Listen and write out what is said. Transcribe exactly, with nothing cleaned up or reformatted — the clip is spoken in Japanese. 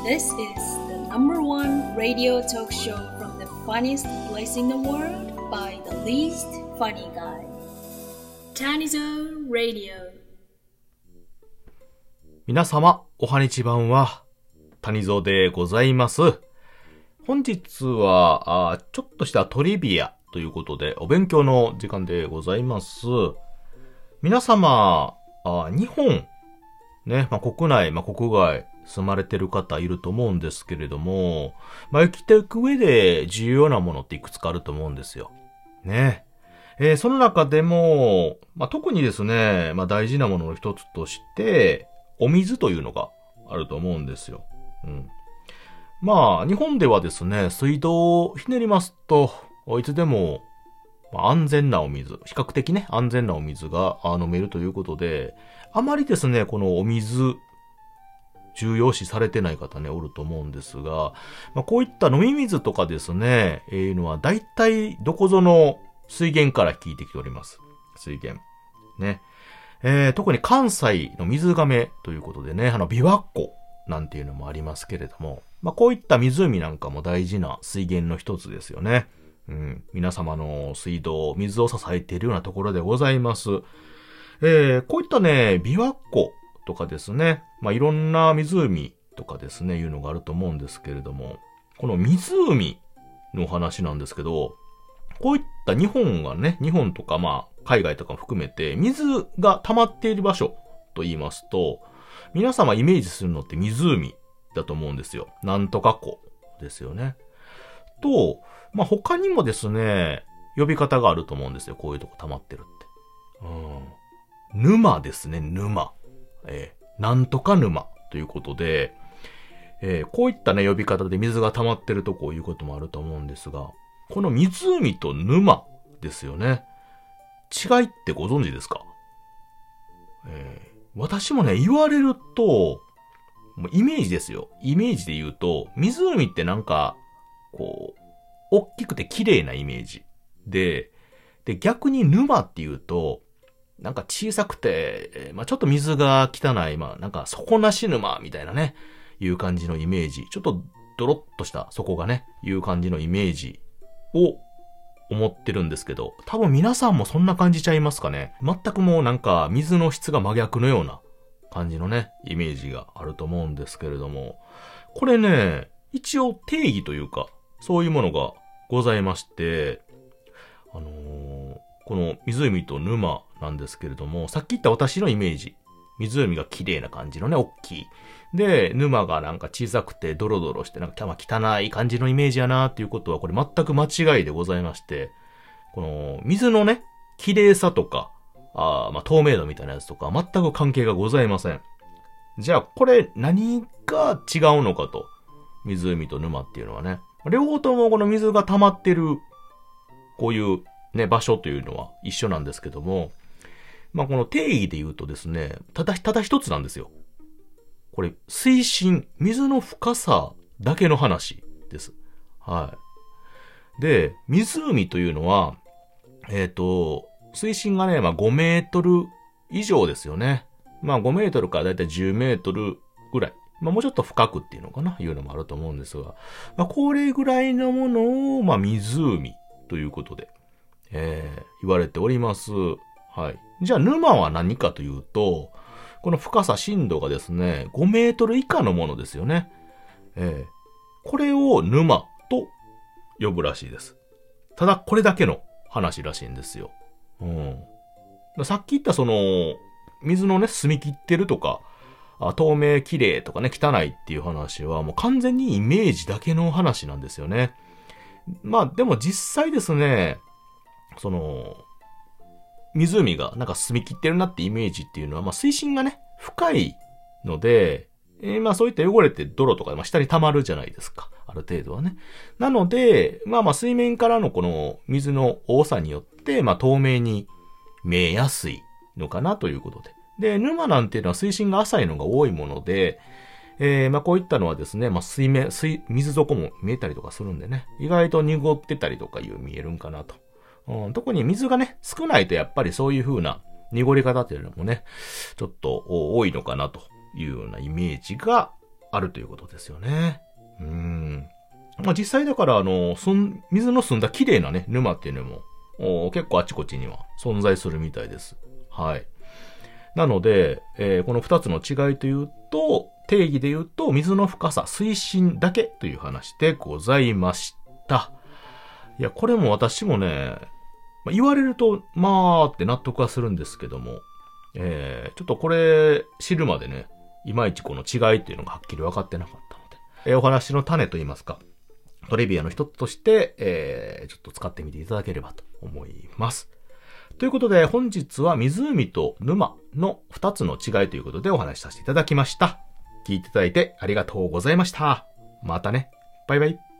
This is the number one radio talk show from the funniest place in the world by the least funny guy. Tanizo Radio. 皆様、おはにちばんは、谷蔵でございます。本日はあ、ちょっとしたトリビアということで、お勉強の時間でございます。皆様、あ日本、ね、まあ、国内、まあ、国外、住まれてる方いると思うんですけれども、まあ、生きていく上で重要なものっていくつかあると思うんですよ。ね。えー、その中でも、まあ、特にですね、まあ、大事なものの一つとして、お水というのがあると思うんですよ。うん。まあ、日本ではですね、水道をひねりますと、いつでも、まあ、安全なお水、比較的ね、安全なお水が飲めるということで、あまりですね、このお水、重要視されてない方ね、おると思うんですが、まあ、こういった飲み水とかですね、えー、いうのは大体どこぞの水源から引いてきております。水源。ね。えー、特に関西の水亀ということでね、あの、琵琶湖なんていうのもありますけれども、まあ、こういった湖なんかも大事な水源の一つですよね。うん。皆様の水道、水を支えているようなところでございます。えー、こういったね、琵琶湖とかですね、まあ、いろんな湖とかですね、いうのがあると思うんですけれども、この湖の話なんですけど、こういった日本がね、日本とかまあ、海外とかも含めて、水が溜まっている場所と言いますと、皆様イメージするのって湖だと思うんですよ。なんとか湖ですよね。と、まあ、他にもですね、呼び方があると思うんですよ。こういうとこ溜まってるって。うん。沼ですね、沼。えー、なんとか沼ということで、えー、こういったね、呼び方で水が溜まってるとこういうこともあると思うんですが、この湖と沼ですよね。違いってご存知ですか？えー、私もね、言われると、もうイメージですよ。イメージで言うと、湖ってなんか、こう、大きくて綺麗なイメージ。で、で、逆に沼って言うと、なんか小さくて、まあちょっと水が汚い、まあなんか底なし沼みたいなね、いう感じのイメージ。ちょっとドロッとした底がね、いう感じのイメージを思ってるんですけど、多分皆さんもそんな感じちゃいますかね。全くもうなんか水の質が真逆のような感じのね、イメージがあると思うんですけれども、これね、一応定義というか、そういうものがございまして、あのー、この湖と沼なんですけれども、さっき言った私のイメージ。湖が綺麗な感じのね、大きい。で、沼がなんか小さくてドロドロしてなんか汚い感じのイメージやなっていうことは、これ全く間違いでございまして、この水のね、綺麗さとか、あまあ透明度みたいなやつとか、全く関係がございません。じゃあ、これ何が違うのかと。湖と沼っていうのはね。両方ともこの水が溜まってる、こういうね、場所というのは一緒なんですけども、まあこの定義で言うとですね、ただ、ただ一つなんですよ。これ、水深、水の深さだけの話です。はい。で、湖というのは、えっと、水深がね、まあごメートル以上ですよね。まあごメートルからだいたいじゅうメートルぐらい。まあもうちょっと深くっていうのかな、いうのもあると思うんですが、まあこれぐらいのものを、まあ湖ということで、えー、言われております。はい。じゃあ沼は何かというと、この深さ、深度がですね、ごメートル以下のものですよね。えー、これを沼と呼ぶらしいです。ただこれだけの話らしいんですよ。うん。さっき言ったその、水のね、澄み切ってるとか、あ透明綺麗とかね、汚いっていう話はもう完全にイメージだけの話なんですよね。まあでも実際ですね、その、湖がなんか澄み切ってるなってイメージっていうのは、まあ水深がね、深いので、えー、まあそういった汚れて泥とか、まあ、下に溜まるじゃないですか。ある程度はね。なので、まあまあ水面からのこの水の多さによって、まあ透明に見えやすいのかなということで。で、沼なんていうのは水深が浅いのが多いもので、えー、まあこういったのはですね、まあ水面、水、水底も見えたりとかするんでね、意外と濁ってたりとかいう見えるんかなと。うん、特に水がね、少ないとやっぱりそういう風な濁り方っていうのもね、ちょっと多いのかなというようなイメージがあるということですよね。うん。まあ、実際だからあの、すん、水の澄んだ綺麗なね、沼っていうのも、結構あちこちには存在するみたいです。はい。なので、えー、この二つの違いというと、定義で言うと、水の深さ、水深だけという話でございました。いや、これも私もね、まあ、言われると、まーって納得はするんですけども、えー、ちょっとこれ知るまでね、いまいちこの違いっていうのがはっきり分かってなかったので、えー、お話の種といいますか、トリビアの一つとして、えー、ちょっと使ってみていただければと思います。ということで、本日は湖と沼の二つの違いということでお話しさせていただきました。聞いていただいてありがとうございました。またね。バイバイ。